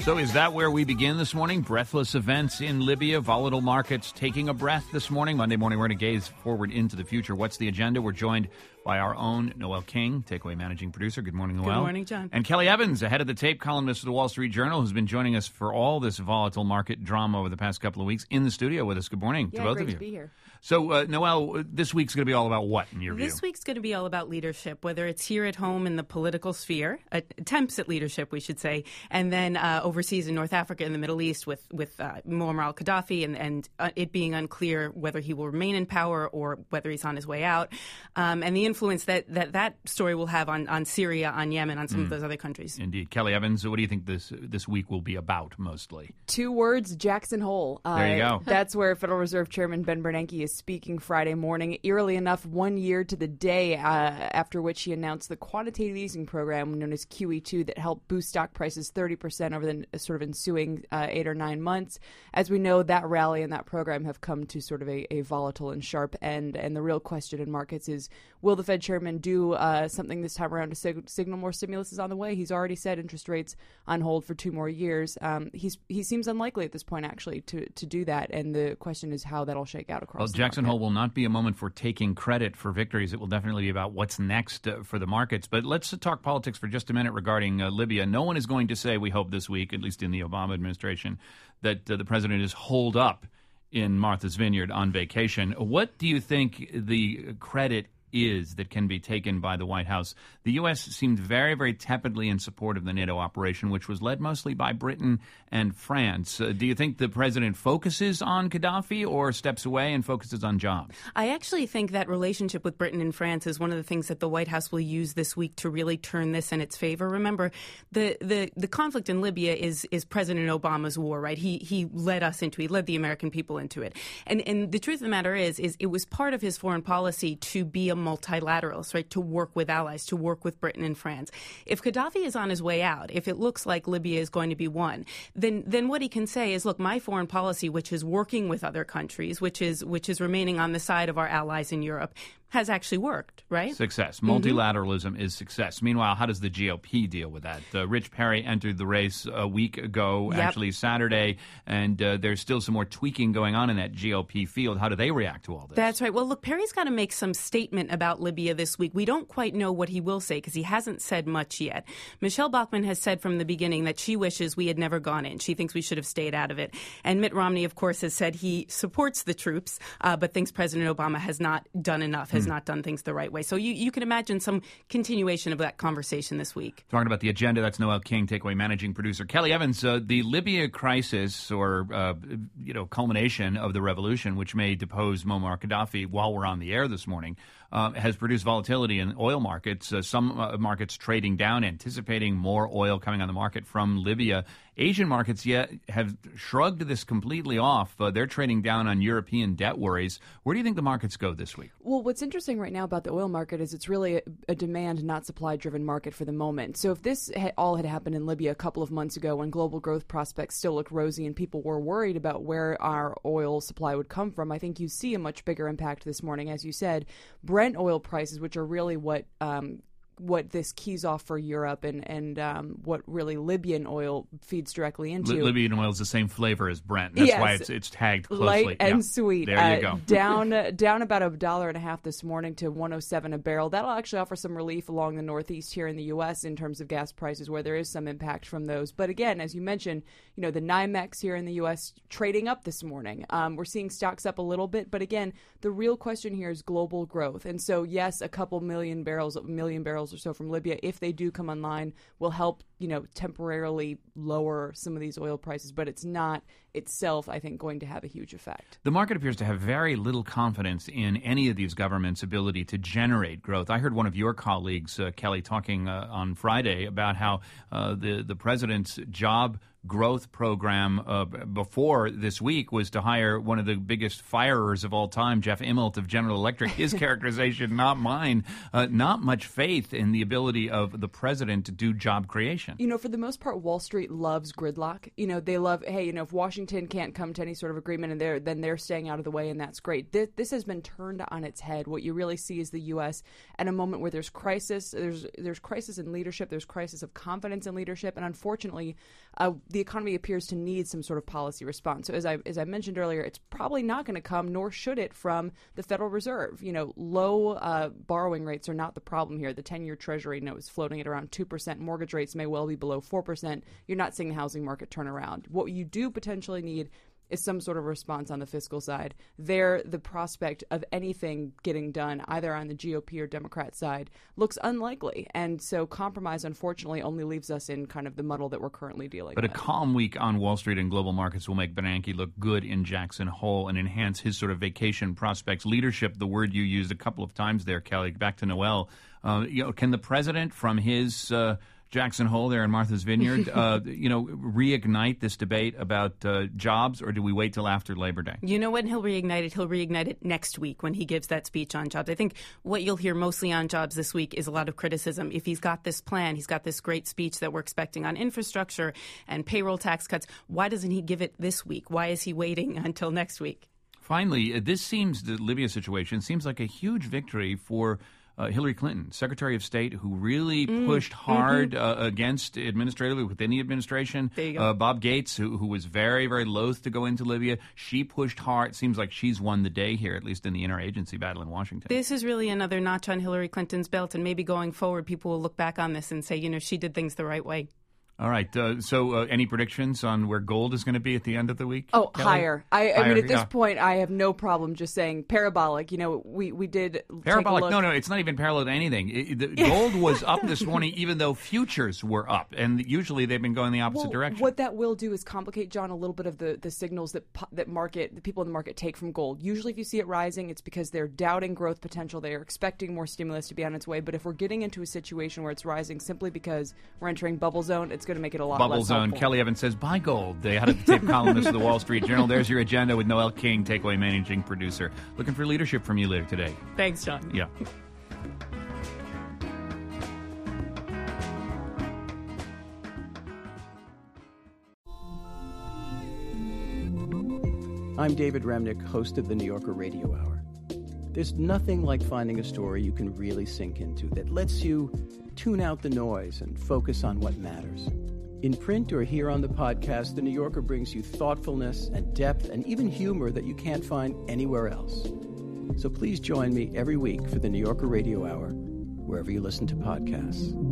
So is that where we begin this morning? Breathless events in Libya, volatile markets taking a breath this morning. Monday morning, we're going to gaze forward into the future. What's the agenda? We're joined by our own Noel King, Takeaway Managing Producer. Good morning, Noel. Good morning, John. And Kelly Evans, ahead of the tape columnist of the Wall Street Journal, who's been joining us for all this volatile market drama over the past couple of weeks in the studio with us. Good morning to both of you. Great to be here. So, Noel, this week's going to be all about what, in your view? This week's going to be all about leadership, whether it's here at home in the political sphere, attempts at leadership, we should say, and then overseas in North Africa and the Middle East with Muammar al-Gaddafi and it being unclear whether he will remain in power or whether he's on his way out, and the influence that story will have on Syria, on Yemen, on some of those other countries. Indeed. Kelly Evans, what do you think this week will be about mostly? 2 words, Jackson Hole. There you go. That's where Federal Reserve Chairman Ben Bernanke is speaking Friday morning. Eerily enough, 1 year to the day after which he announced the quantitative easing program known as QE2 that helped boost stock prices 30% over the sort of ensuing 8 or 9 months. As we know, that rally and that program have come to sort of a volatile and sharp end. And the real question in markets is, will the Fed chairman do something this time around to signal more stimulus is on the way? He's already said interest rates on hold for 2 more years. He seems unlikely at this point, actually, to do that. And the question is how that'll shake out across the Jackson market. Hole will not be a moment for taking credit for victories. It will definitely be about what's next for the markets. But let's talk politics for just a minute regarding Libya. No one is going to say, we hope this week, at least in the Obama administration, that the president is holed up in Martha's Vineyard on vacation. What do you think the credit is that can be taken by the White House? The U.S. seemed very, very tepidly in support of the NATO operation, which was led mostly by Britain and France. Do you think the president focuses on Gaddafi or steps away and focuses on jobs? I actually think that relationship with Britain and France is one of the things that the White House will use this week to really turn this in its favor. Remember, the conflict in Libya is President Obama's war, right? He led the American people into it. And the truth of the matter is it was part of his foreign policy to be a multilateralist, right? To work with allies, to work with Britain and France. If Gaddafi is on his way out, if it looks like Libya is going to be won, then what he can say is, look, my foreign policy, which is working with other countries, which is remaining on the side of our allies in Europe, has actually worked, right? Success. Multilateralism is success. Meanwhile, how does the GOP deal with that? Rich Perry entered the race a week ago, actually Saturday, and there's still some more tweaking going on in that GOP field. How do they react to all this? That's right. Well, look, Perry's got to make some statement about Libya this week. We don't quite know what he will say because he hasn't said much yet. Michelle Bachmann has said from the beginning that she wishes we had never gone in. She thinks we should have stayed out of it. And Mitt Romney, of course, has said he supports the troops, but thinks President Obama has not done enough, has not done things the right way. So you can imagine some continuation of that conversation this week. Talking about the agenda, that's Noel King, Takeaway Managing Producer. Kelly Evans, the Libya crisis or culmination of the revolution, which may depose Muammar Gaddafi while we're on the air this morning, has produced volatility in oil markets. Some markets trading down, anticipating more oil coming on the market from Libya. Asian markets yet have shrugged this completely off. They're trading down on European debt worries. Where do you think the markets go this week? Well, what's interesting right now about the oil market is it's really a demand, not supply-driven market for the moment. So if this all had happened in Libya a couple of months ago when global growth prospects still looked rosy and people were worried about where our oil supply would come from, I think you see a much bigger impact this morning. As you said, Brent oil prices, which are really what this keys off for Europe and what really Libyan oil feeds directly into. Libyan oil is the same flavor as Brent. That's why it's tagged closely. Light and sweet. There you go. Down about $1.50 this morning to $1.07 a barrel. That'll actually offer some relief along the Northeast here in the U.S. in terms of gas prices, where there is some impact from those. But again, as you mentioned, the NYMEX here in the U.S. trading up this morning. We're seeing stocks up a little bit, but again, the real question here is global growth. And so, yes, a couple million barrels or so from Libya, if they do come online, will help, temporarily lower some of these oil prices, but it's not itself, I think, going to have a huge effect. The market appears to have very little confidence in any of these governments' ability to generate growth. I heard one of your colleagues, Kelly, talking on Friday about how the president's job growth program before this week was to hire one of the biggest firers of all time, Jeff Immelt of General Electric. His characterization, not mine, not much faith in the ability of the president to do job creation. For the most part, Wall Street loves gridlock. They love, hey, if Washington can't come to any sort of agreement and then they're staying out of the way, and that's great. This has been turned on its head. What you really see is the U.S. at a moment where there's crisis. There's crisis in leadership. There's crisis of confidence in leadership. And unfortunately, the economy appears to need some sort of policy response. So as I mentioned earlier, it's probably not going to come, nor should it, from the Federal Reserve. Low borrowing rates are not the problem here. The 10-year Treasury note is floating at around 2%. Mortgage rates may well be below 4%. You're not seeing the housing market turn around. What you do potentially need is some sort of response on the fiscal side. There, the prospect of anything getting done, either on the GOP or Democrat side, looks unlikely. And so compromise, unfortunately, only leaves us in kind of the muddle that we're currently dealing with. But a calm week on Wall Street and global markets will make Bernanke look good in Jackson Hole and enhance his sort of vacation prospects. Leadership, the word you used a couple of times there, Kelly, back to Noel. Can the president from his Jackson Hole there in Martha's Vineyard, reignite this debate about jobs, or do we wait till after Labor Day? You know when he'll reignite it? He'll reignite it next week when he gives that speech on jobs. I think what you'll hear mostly on jobs this week is a lot of criticism. If he's got this plan, he's got this great speech that we're expecting on infrastructure and payroll tax cuts, why doesn't he give it this week? Why is he waiting until next week? Finally, the Libya situation seems like a huge victory for Hillary Clinton, Secretary of State, who really pushed hard against administratively within the administration. There you go. Bob Gates, who was very, very loath to go into Libya, she pushed hard. It seems like she's won the day here, at least in the interagency battle in Washington. This is really another notch on Hillary Clinton's belt, and maybe going forward, people will look back on this and say, she did things the right way. All right. So any predictions on where gold is going to be at the end of the week? Oh, Kelly? higher. I mean, at this point, I have no problem just saying parabolic. We did parabolic. Take a look. No, it's not even parallel to anything. Gold was up this morning, even though futures were up, and usually they've been going the opposite direction. What that will do is complicate, John, a little bit of the signals that the people in the market take from gold. Usually, if you see it rising, it's because they're doubting growth potential. They are expecting more stimulus to be on its way. But if we're getting into a situation where it's rising simply because we're entering bubble zone, it's going to make it a lot Bubble less zone. helpful. Kelly Evans says, buy gold. The head-of-the-tape columnist of the Wall Street Journal. There's your agenda with Noel King, Takeaway Managing Producer. Looking for leadership from you later today. Thanks, John. Yeah. I'm David Remnick, host of the New Yorker Radio Hour. There's nothing like finding a story you can really sink into that lets you tune out the noise and focus on what matters. In print or here on the podcast, The New Yorker brings you thoughtfulness and depth and even humor that you can't find anywhere else. So please join me every week for The New Yorker Radio Hour, wherever you listen to podcasts.